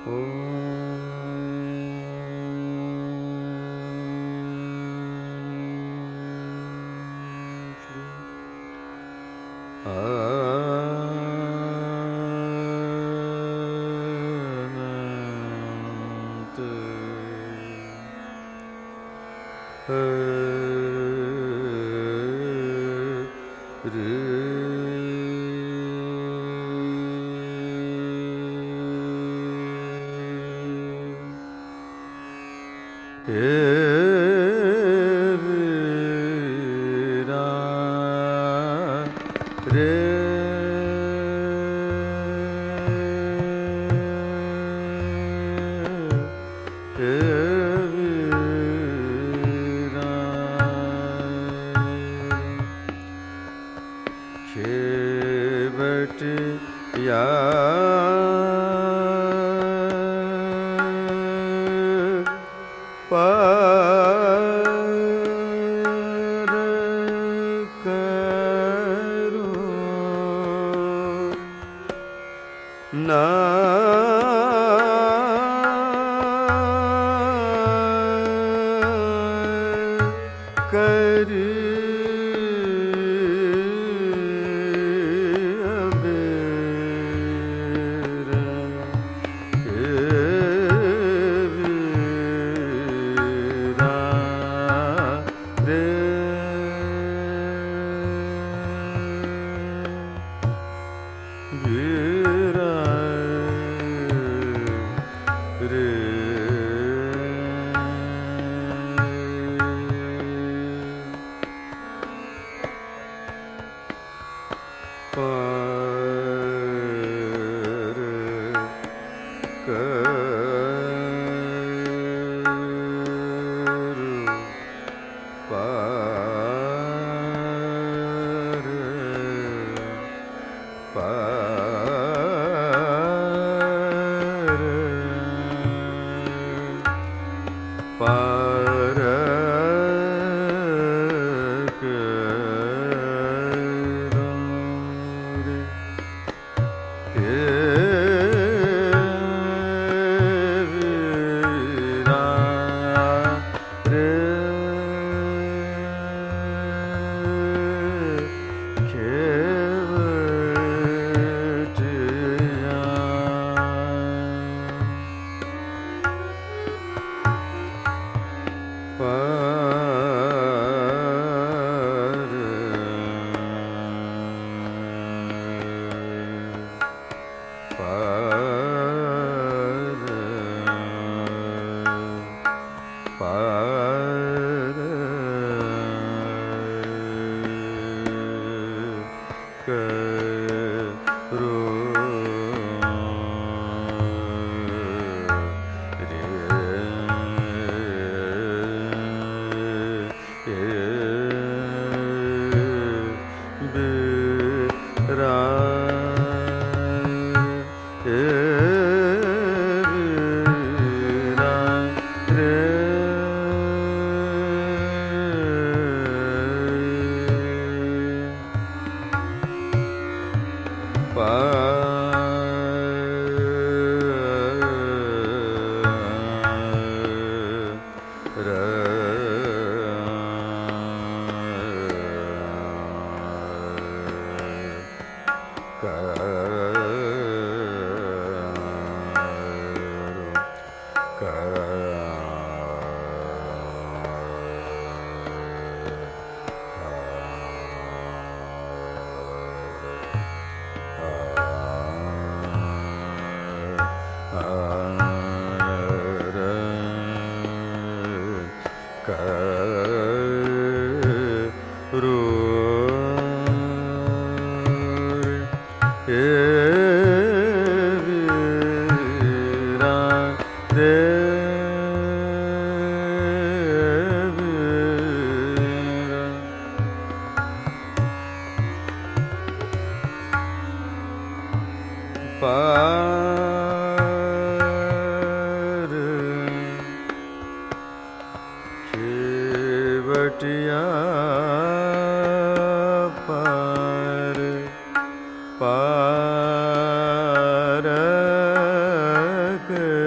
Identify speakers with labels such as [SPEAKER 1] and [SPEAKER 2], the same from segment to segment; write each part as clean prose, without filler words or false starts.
[SPEAKER 1] पार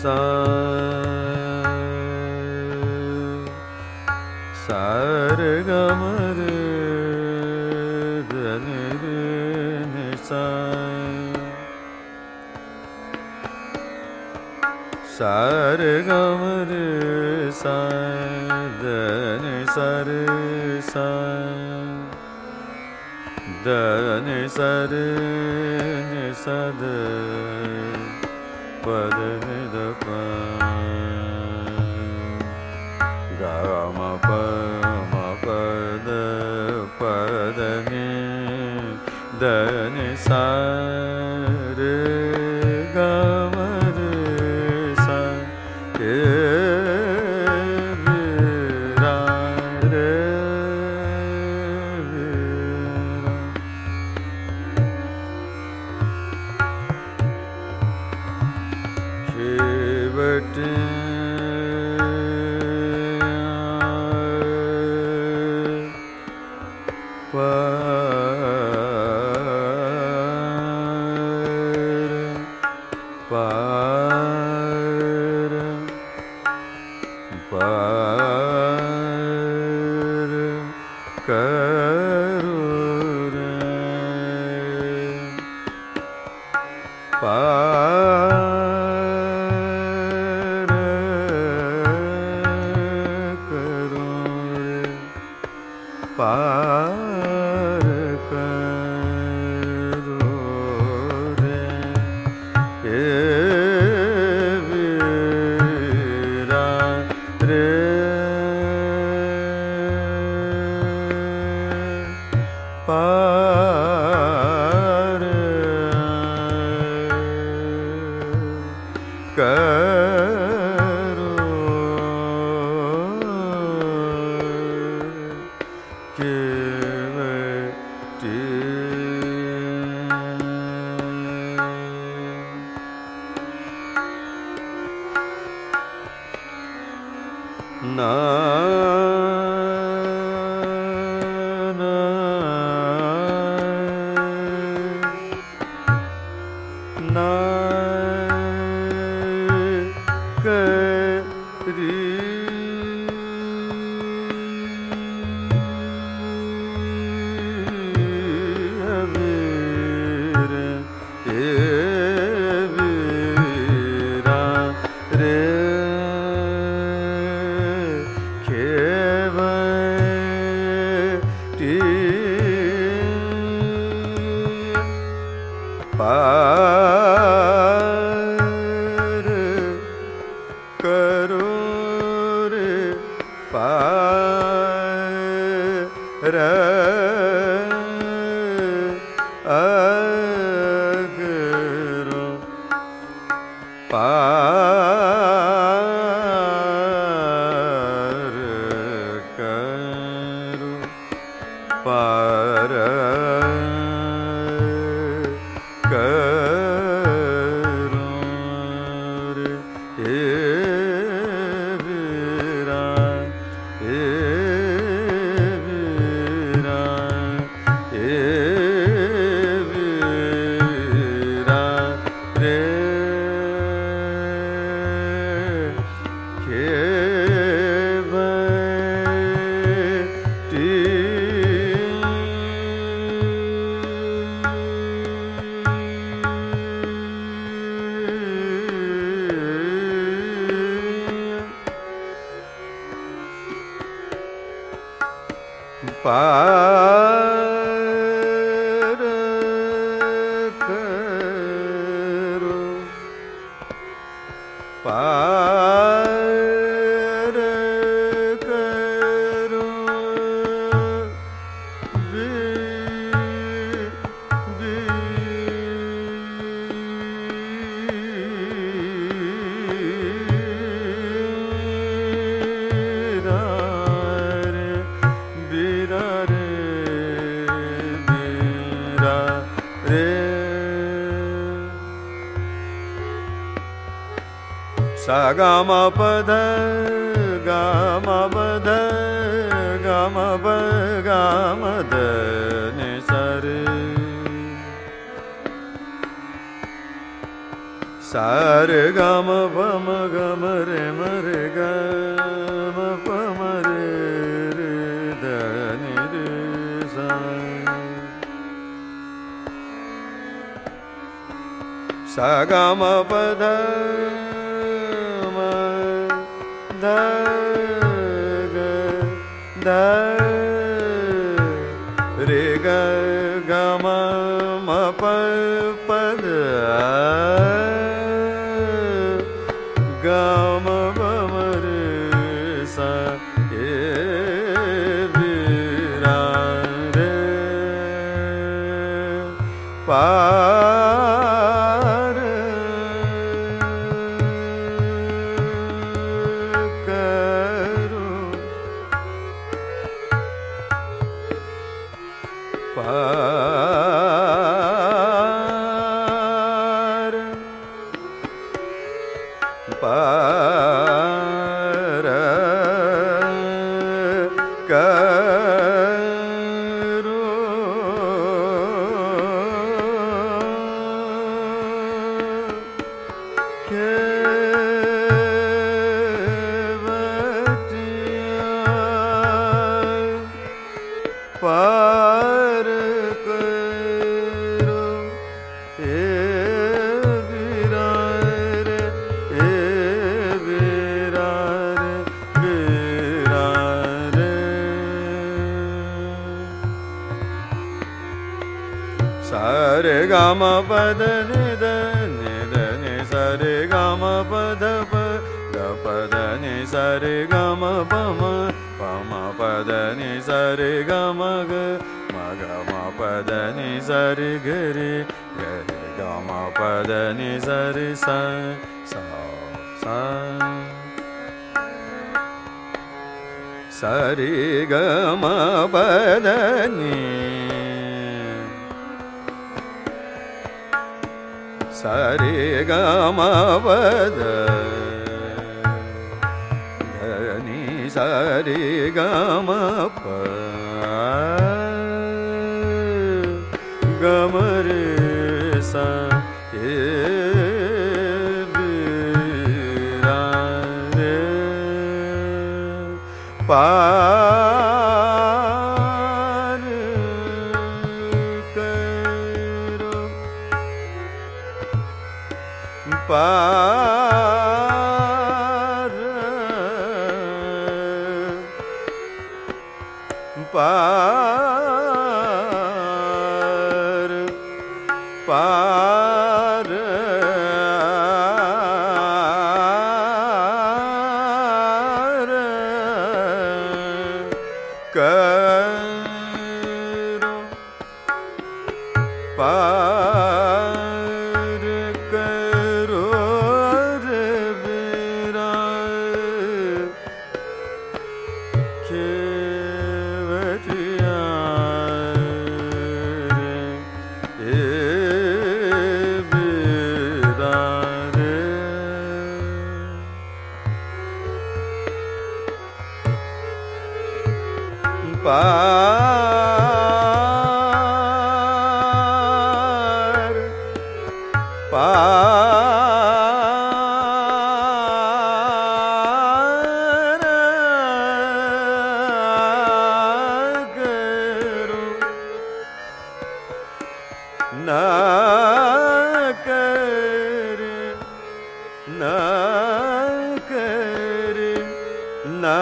[SPEAKER 1] सा सारे गम रे धनि रे नि सा सारे गम रे सा धनि सा रे सा धनि सा रे नि सा ध पद नि ध प गा म प म प द पद नि ध नि सा रे ग म रे सा ए रा रे शिवट सा गा म प ध गा म प ध गा म प गा म ध नि सा रे सारे गम पम गम रे मरे गम पम रे रे ध नि रे सा सा गम प ध म ध ग ध रे ग ग म म प प ध ग म प म रे सा ए वी रा रे पा पार करो ए विरार ए विरार विरार सारे गाम पद निद निद नि सारे गाम पद पद नि सारे गाम पम पम पद नि सारे गम ग म ग म पद नि सारे ग रे ग रे ग म पद नि सारे सा सा सा सारे ग म पद नि सारे ग म पद सारे ग म प ग म रे सा ए वीरा रे पार करो पार पार करो पार करो रे वीरा पार पार करो ना करे ना करे ना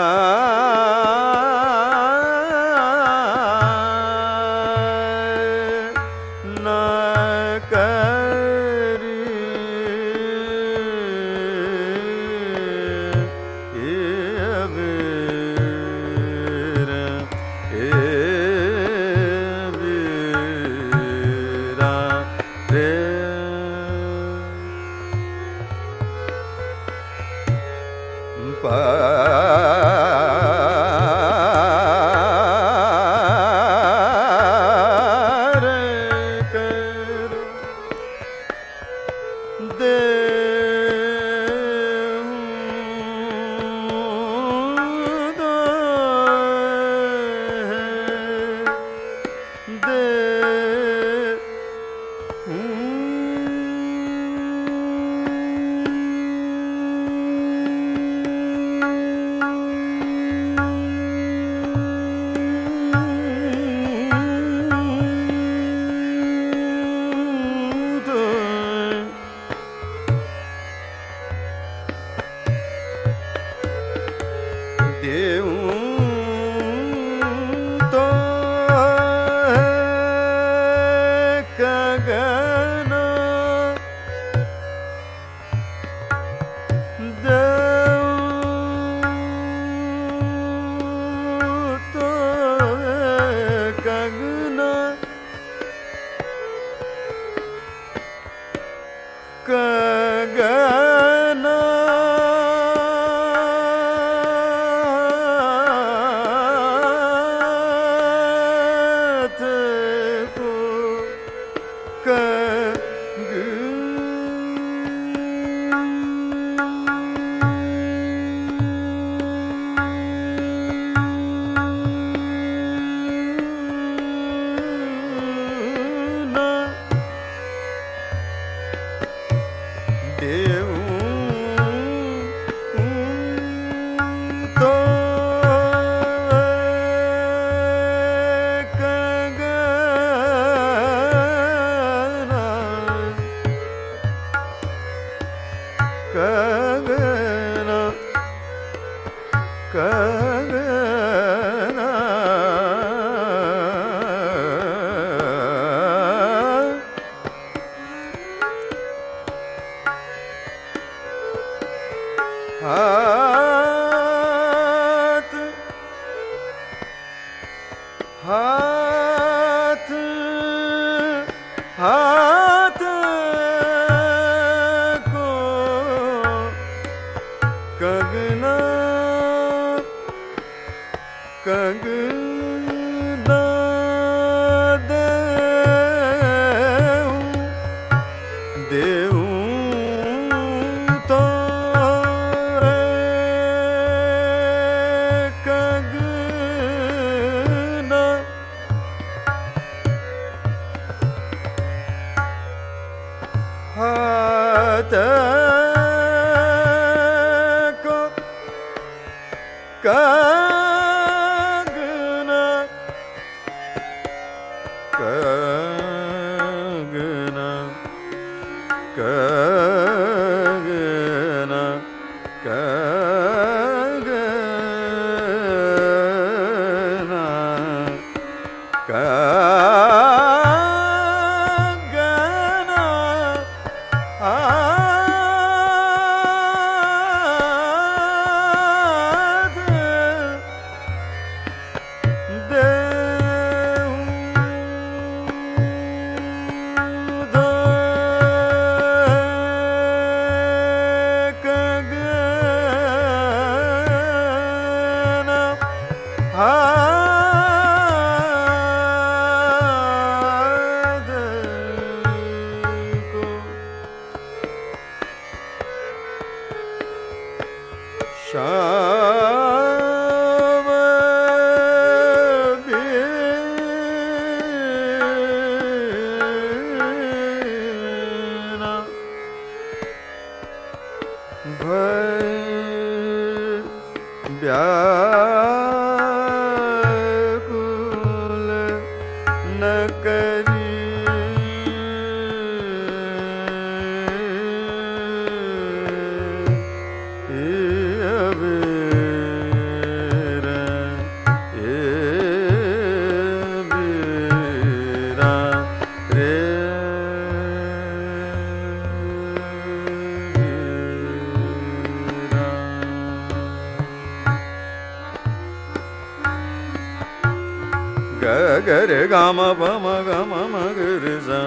[SPEAKER 1] Gare gama pama gama magare sa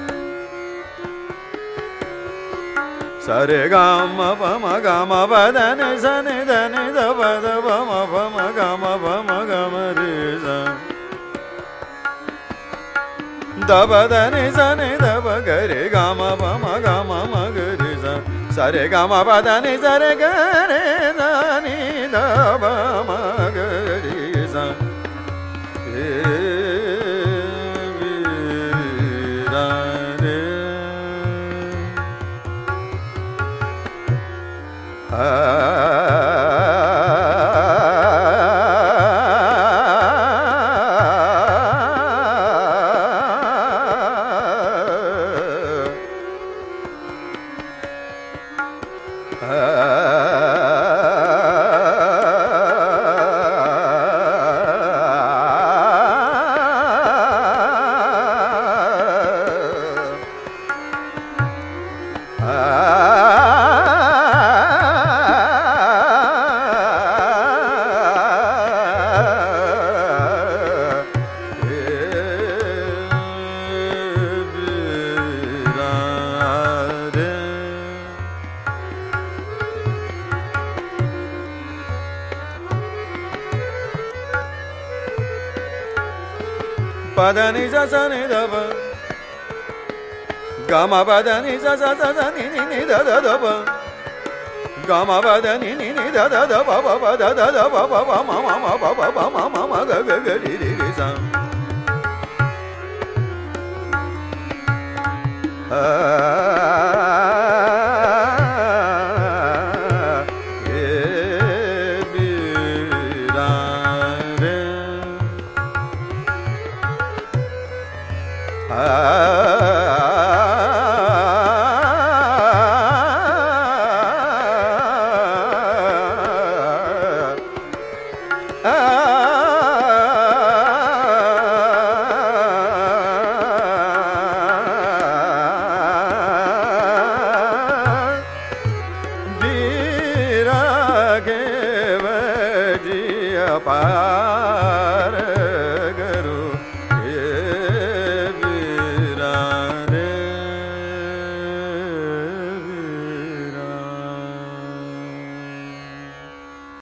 [SPEAKER 1] sare gama pama pada ni sa ni da ni da pada pama gama re sa da pada ni sa ni da pa gare gama pama magare sa sare gama pada ni sare gare da ni da pama gare sa pada ni sa sa ni da pa gama pada ni sa sa sa sa ni ni da da da pa gama pada ni ni da da da pa pa da da da pa pa ma ma ga ga ga ri ri sa के वजिया पा